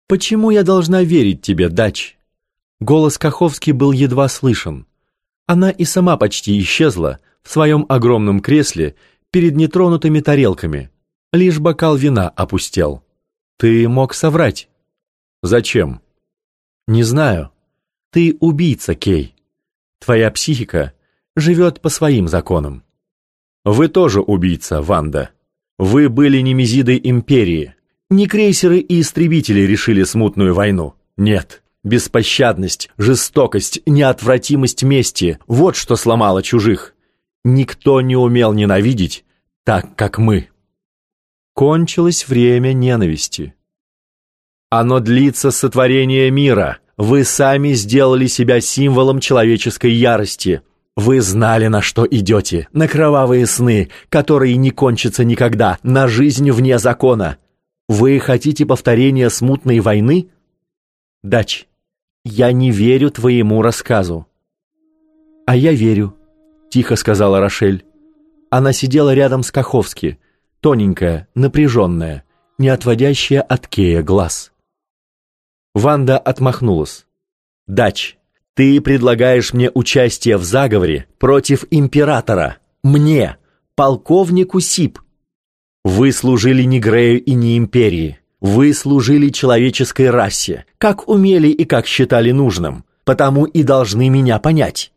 «Почему я должна верить тебе, Дач?» Голос Каховски был едва слышен. Она и сама почти исчезла в своем огромном кресле перед нетронутыми тарелками. Лишь бокал вина опустел. «Ты мог соврать». «Зачем?» «Не знаю. Ты убийца, Кей. Твоя психика живет по своим законам». «Вы тоже убийца, Ванда. Вы были немезидой империи. Не крейсеры и истребители решили смутную войну. Нет. Беспощадность, жестокость, неотвратимость мести – вот что сломало чужих. Никто не умел ненавидеть так, как мы». Кончилось время ненависти. «Оно длится с сотворения мира. Вы сами сделали себя символом человеческой ярости. Вы знали, на что идете, на кровавые сны, которые не кончатся никогда, на жизнь вне закона. Вы хотите повторения смутной войны? Дач, я не верю твоему рассказу». «А я верю», — тихо сказала Рошель. Она сидела рядом с Каховски, тоненькая, напряженная, не отводящая от Кея глаз. Ванда отмахнулась. «Дач, ты предлагаешь мне участие в заговоре против императора. Мне, полковнику Сип. Вы служили не Грею и не империи. Вы служили человеческой расе, как умели и как считали нужным, потому и должны меня понять.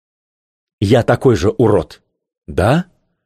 Я такой же урод, да?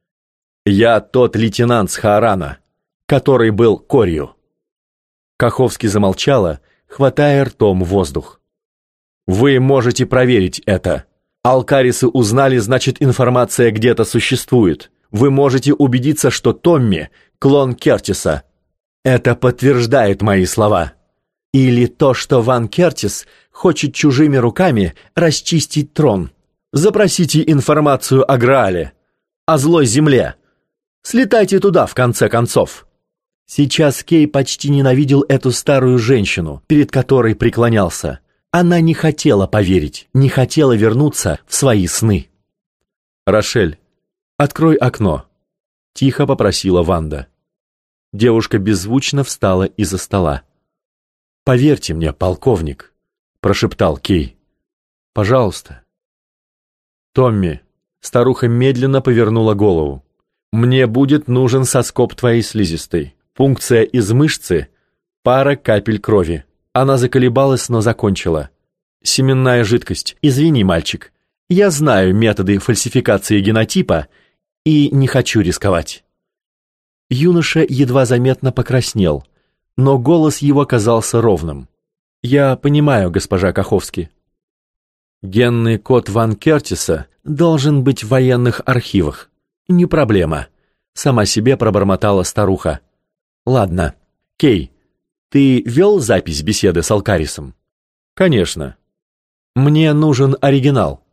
Я тот лейтенант с Хаарана, который был Корью». Каховски замолчала, хватая ртом воздух. «Вы можете проверить это. Алкарисы узнали, значит, информация где-то существует. Вы можете убедиться, что Томми — клон Кертиса. Это подтверждает мои слова. Или то, что Ван Кертис хочет чужими руками расчистить трон. Запросите информацию о Граале, о злой земле. Слетайте туда, в конце концов». Сейчас Кей почти ненавидел эту старую женщину, перед которой преклонялся. Она не хотела поверить, не хотела вернуться в свои сны. «Рошель, открой окно», — тихо попросила Ванда. Девушка беззвучно встала из-за стола. «Поверьте мне, полковник», — прошептал Кей. «Пожалуйста». «Томми», — старуха медленно повернула голову, — «мне будет нужен соскоб твоей слизистой. Пункция из мышцы, пара капель крови». Она заколебалась, но закончила. «Семенная жидкость. Извини, мальчик. Я знаю методы фальсификации генотипа и не хочу рисковать». Юноша едва заметно покраснел, но голос его казался ровным. «Я понимаю, госпожа Каховски». «Генный код Ван Кертиса должен быть в военных архивах. Не проблема», — сама себе пробормотала старуха. «Ладно. Кей, ты вел запись беседы с Алкарисом?» «Конечно. Мне нужен оригинал».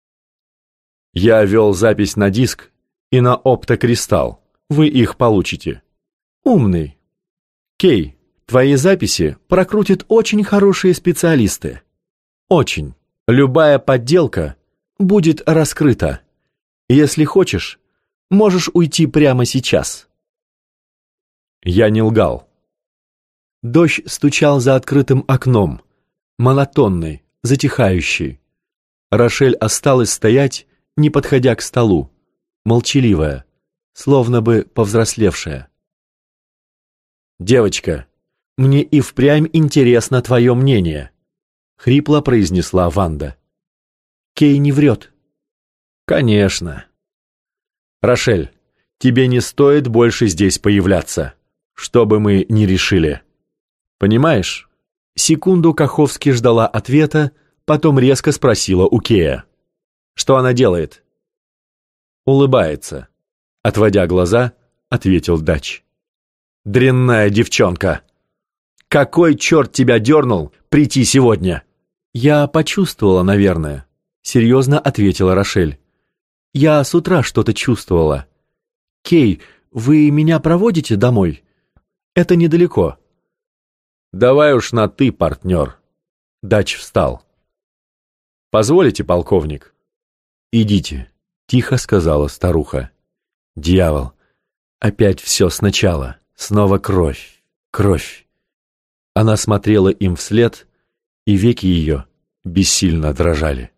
«Я вел запись на диск и на оптокристалл. Вы их получите». «Умный. Кей, твои записи прокрутят очень хорошие специалисты. Очень. Любая подделка будет раскрыта. Если хочешь, можешь уйти прямо сейчас». Я не лгал. Дождь стучал за открытым окном, монотонный, затихающий. Рошель осталась стоять, не подходя к столу, молчаливая, словно бы повзрослевшая. «Девочка, мне и впрямь интересно твое мнение», — хрипло произнесла Ванда. «Кей не врет». «Конечно». «Рошель, тебе не стоит больше здесь появляться, что бы мы ни решили. Понимаешь?» Секунду Каховски ждала ответа, потом резко спросила у Кея. «Что она делает?» «Улыбается», — отводя глаза, ответил Дач. «Дрянная девчонка! Какой черт тебя дернул прийти сегодня?» «Я почувствовала, наверное», — серьезно ответила Рошель. «Я с утра что-то чувствовала. Кей, вы меня проводите домой? Это недалеко». «Давай уж на «ты», партнер». Дач встал. «Позволите, полковник?» «Идите», — тихо сказала старуха. «Дьявол, опять все сначала, снова кровь, кровь. Она смотрела им вслед, и веки ее бессильно дрожали.